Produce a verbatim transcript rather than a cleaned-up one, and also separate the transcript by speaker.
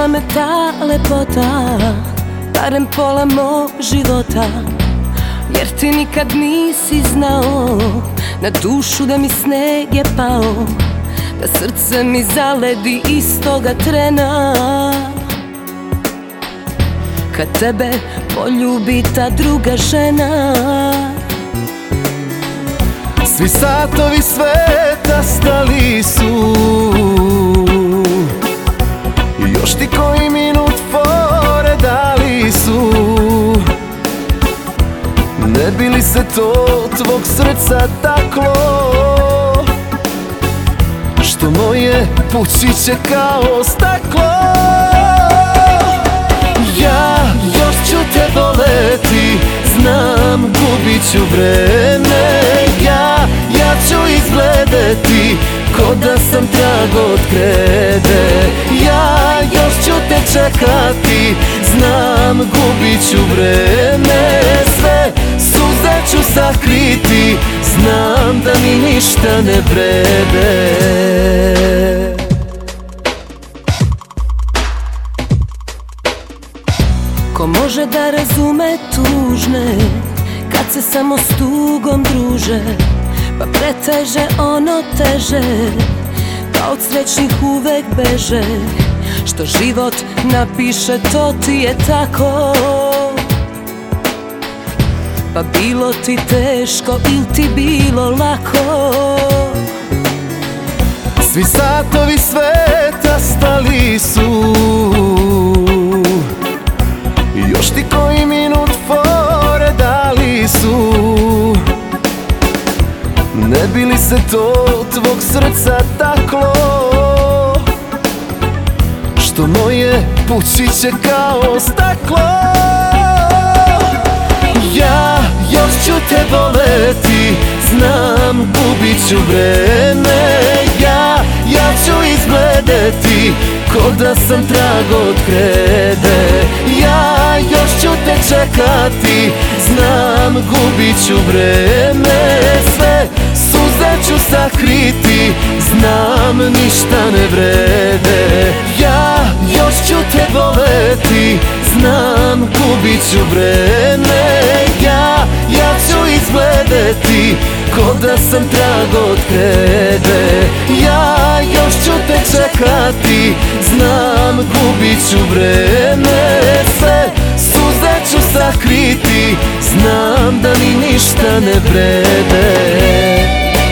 Speaker 1: Našla me ta lepota, barem pola mog života. Jer ti nikad nisi znao na dušu da mi sneg je pao, da srce mi zaledi istoga trena kad tebe poljubi ta druga žena.
Speaker 2: Svi satovi sveta stali su, i još ti koji minut fore dali su. Ne bi li se to tvog srca taklo, što moje pući će kao staklo. Ja još ću te voleti, znam gubit ću vreme. Ja, ja ću izgledati ko da sam trag od krede. Ja još ću te čekati, znam gubit ću vreme. Sve suze ću sakriti, znam da mi ništa ne vrede.
Speaker 1: Ko može da razume tužne kad se samo s tugom druže, pa preteže ono teže, pa od srećnih uvek beže. Što život napiše to ti je tako, pa bilo ti teško ili ti bilo lako.
Speaker 2: Svi satovi sveta stali su, i još ti koji minut fore dali su. Ne bi li se to tvog srca taklo, što moje pući će kao staklo. Ja još ću te voleti, znam gubit ću vreme. Ja, ja ću izgledati ko da sam trag od krede. Ja još ću te čekati, znam gubit ću vreme. Sve suze ću sakriti, znam ništa ne vrede. Ja još ću te voleti, znam gubit ću vreme. Ja, ja ću izgledati ko da sam trag od krede. Ja još ću te čekati, znam gubit ću vreme. Sve suze ću sakriti, znam da mi ništa ne vrede.